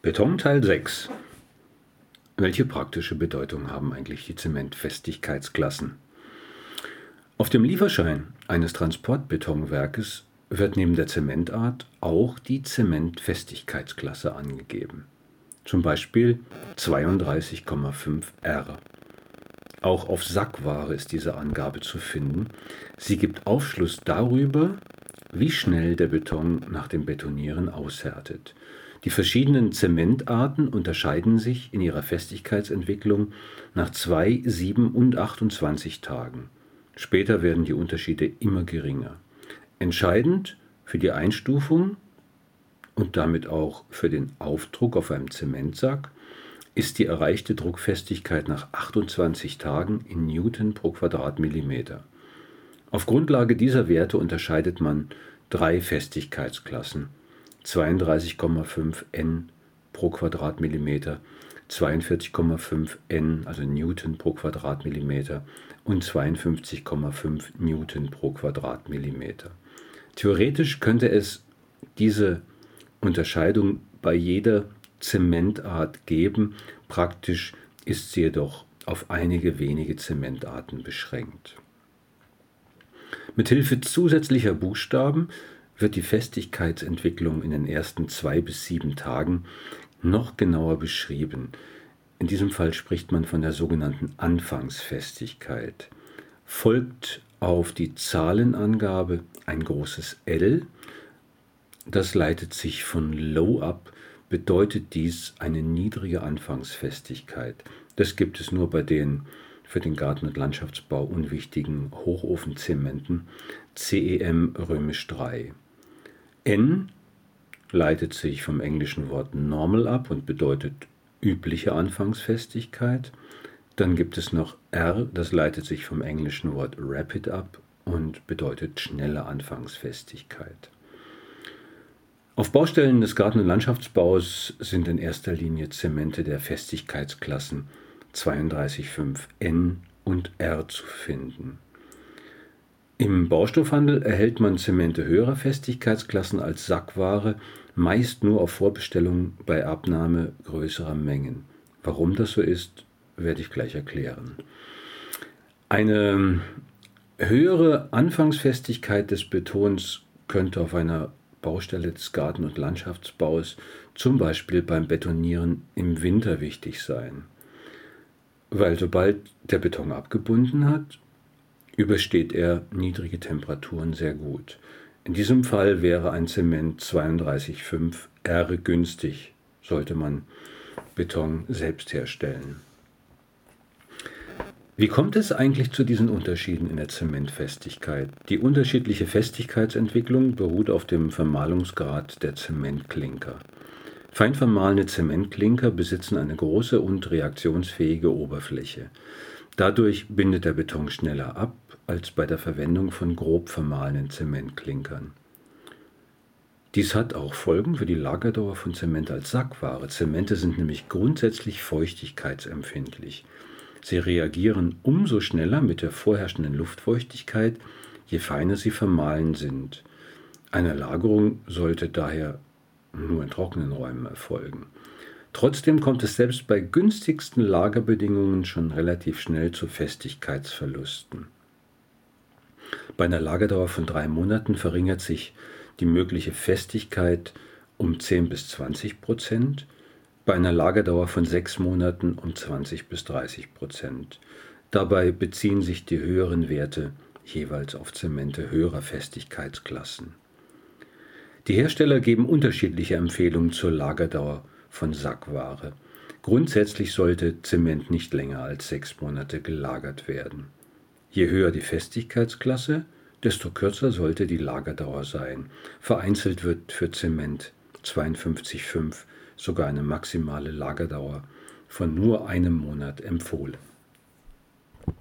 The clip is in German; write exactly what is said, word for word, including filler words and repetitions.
Beton Teil sechs. Welche praktische Bedeutung haben eigentlich die Zementfestigkeitsklassen? Auf dem Lieferschein eines Transportbetonwerkes wird neben der Zementart auch die Zementfestigkeitsklasse angegeben. Zum Beispiel zweiunddreißig Komma fünf R. Auch auf Sackware ist diese Angabe zu finden. Sie gibt Aufschluss darüber, wie schnell der Beton nach dem Betonieren aushärtet. Die verschiedenen Zementarten unterscheiden sich in ihrer Festigkeitsentwicklung nach zwei, sieben und achtundzwanzig Tagen. Später werden die Unterschiede immer geringer. Entscheidend für die Einstufung und damit auch für den Aufdruck auf einem Zementsack ist die erreichte Druckfestigkeit nach achtundzwanzig Tagen in Newton pro Quadratmillimeter. Auf Grundlage dieser Werte unterscheidet man drei Festigkeitsklassen: zweiunddreißig Komma fünf N pro Quadratmillimeter, zweiundvierzig Komma fünf N, also Newton pro Quadratmillimeter, und zweiundfünfzig Komma fünf Newton pro Quadratmillimeter. Theoretisch könnte es diese Unterscheidung bei jeder Zementart geben, praktisch ist sie jedoch auf einige wenige Zementarten beschränkt. Mithilfe zusätzlicher Buchstaben wird die Festigkeitsentwicklung in den ersten zwei bis sieben Tagen noch genauer beschrieben. In diesem Fall spricht man von der sogenannten Anfangsfestigkeit. Folgt auf die Zahlenangabe ein großes L, das leitet sich von Low ab, bedeutet dies eine niedrige Anfangsfestigkeit. Das gibt es nur bei den für den Garten- und Landschaftsbau unwichtigen Hochofenzementen C E M römisch drei. N leitet sich vom englischen Wort Normal ab und bedeutet übliche Anfangsfestigkeit. Dann gibt es noch R, das leitet sich vom englischen Wort Rapid ab und bedeutet schnelle Anfangsfestigkeit. Auf Baustellen des Garten- und Landschaftsbaus sind in erster Linie Zemente der Festigkeitsklassen zweiunddreißig Komma fünf N und R zu finden. Im Baustoffhandel erhält man Zemente höherer Festigkeitsklassen als Sackware, meist nur auf Vorbestellung bei Abnahme größerer Mengen. Warum das so ist, werde ich gleich erklären. Eine höhere Anfangsfestigkeit des Betons könnte auf einer Baustelle des Garten- und Landschaftsbaus, zum Beispiel beim Betonieren im Winter, wichtig sein. Weil sobald der Beton abgebunden hat, übersteht er niedrige Temperaturen sehr gut. In diesem Fall wäre ein Zement zweiunddreißig Komma fünf R günstig, sollte man Beton selbst herstellen. Wie kommt es eigentlich zu diesen Unterschieden in der Zementfestigkeit? Die unterschiedliche Festigkeitsentwicklung beruht auf dem Vermahlungsgrad der Zementklinker. Fein vermahlene Zementklinker besitzen eine große und reaktionsfähige Oberfläche. Dadurch bindet der Beton schneller ab als bei der Verwendung von grob vermahlenen Zementklinkern. Dies hat auch Folgen für die Lagerdauer von Zement als Sackware. Zemente sind nämlich grundsätzlich feuchtigkeitsempfindlich. Sie reagieren umso schneller mit der vorherrschenden Luftfeuchtigkeit, je feiner sie vermahlen sind. Eine Lagerung sollte daher nur in trockenen Räumen erfolgen. Trotzdem kommt es selbst bei günstigsten Lagerbedingungen schon relativ schnell zu Festigkeitsverlusten. Bei einer Lagerdauer von drei Monaten verringert sich die mögliche Festigkeit um zehn bis zwanzig Prozent, bei einer Lagerdauer von sechs Monaten um zwanzig bis dreißig Prozent. Dabei beziehen sich die höheren Werte jeweils auf Zemente höherer Festigkeitsklassen. Die Hersteller geben unterschiedliche Empfehlungen zur Lagerdauer von Sackware. Grundsätzlich sollte Zement nicht länger als sechs Monate gelagert werden. Je höher die Festigkeitsklasse, desto kürzer sollte die Lagerdauer sein. Vereinzelt wird für Zement zweiundfünfzig Komma fünf sogar eine maximale Lagerdauer von nur einem Monat empfohlen.